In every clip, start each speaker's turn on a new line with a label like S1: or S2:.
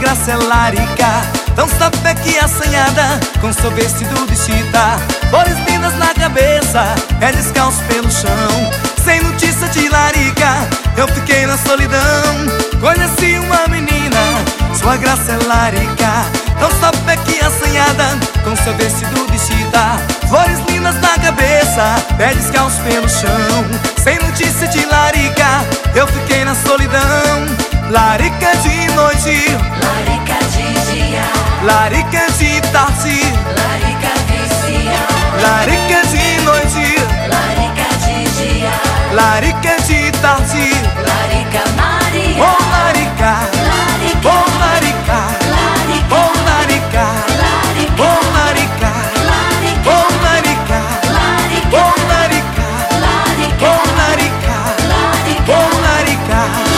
S1: graça é larica, tão sapé que assanhada, com seu vestido de chita, flores lindas na cabeça, é descalço pelo chão. Sem notícia de larica, eu fiquei na solidão. Conheci uma menina, sua graça é larica, tão sapé que assanhada, com seu vestido de chita, flores lindas na cabeça, pé descalço pelo chão. Sem notícia de larica, eu fiquei na solidão. Larica de noite,
S2: larica de dia,
S1: larica de tarde,
S2: larica vicia,
S1: larica de noite,
S2: larica de dia,
S1: larica de tarde,
S2: larica Maria,
S1: oh larica,
S2: larica,
S1: oh larica,
S2: larica,
S1: oh larica,
S2: larica,
S1: oh larica,
S2: larica,
S1: oh larica,
S2: larica,
S1: oh larica,
S2: larica,
S1: oh larica,
S2: larica,
S1: oh larica.
S2: larica.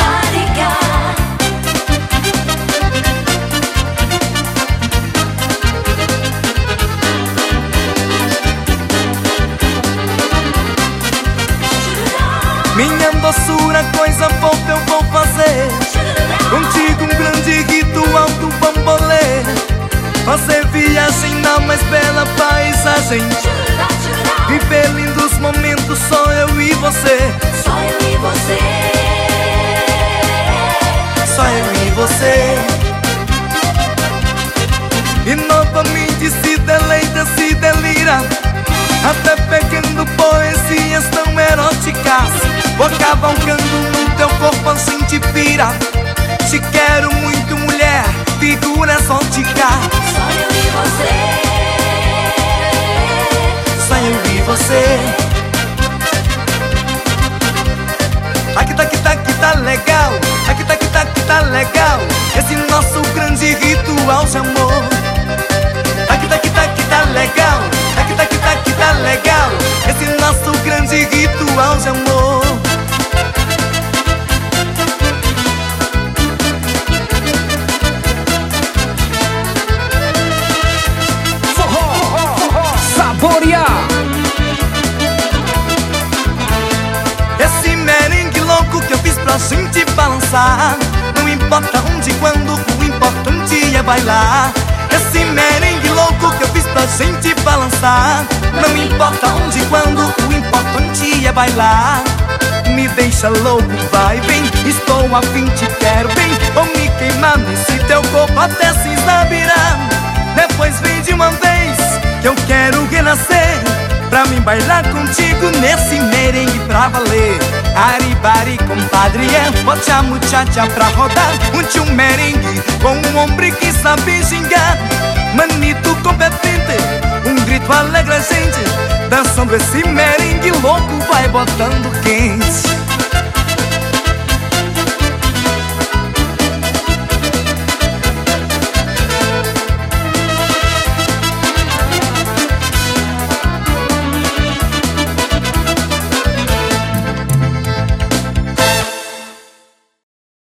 S1: Minha doçura, coisa fofa eu vou fazer contigo, um grande ritual do bambolê. Fazer viagem na mais bela paisagem, viver lindos momentos, só eu e você.
S2: Só eu e você,
S1: Só eu e você. E novamente se deleita, se delira, até pegando poesias tão eróticas. Vou cavalgando no teu corpo, assim te pira. Te quero muito, mulher, figura exótica.
S2: só eu e você,
S1: Só eu e você. Aqui tá legal. Aqui tá legal. Esse nosso grande ritual de amor. Aqui tá legal. Aqui tá legal. Esse nosso grande ritual de amor.
S3: Saborear.
S1: Esse merengue louco que eu fiz pra gente balançar, não importa onde, quando, o importante é bailar. Esse merengue louco que eu fiz pra gente balançar, não importa onde, quando, o importante é bailar. Me deixa louco, vai, vem, estou a fim, te quero bem. Vou me queimar nesse teu corpo até cinza virar. Depois vem de uma vez, que eu quero renascer, pra mim bailar contigo nesse merengue pra valer. Aribari, compadre, bote a muchacha pra rodar. Um merengue com um homem que sabe gingar. Manito competente, um grito alegra a gente. Dançando esse merengue louco, vai botando quente.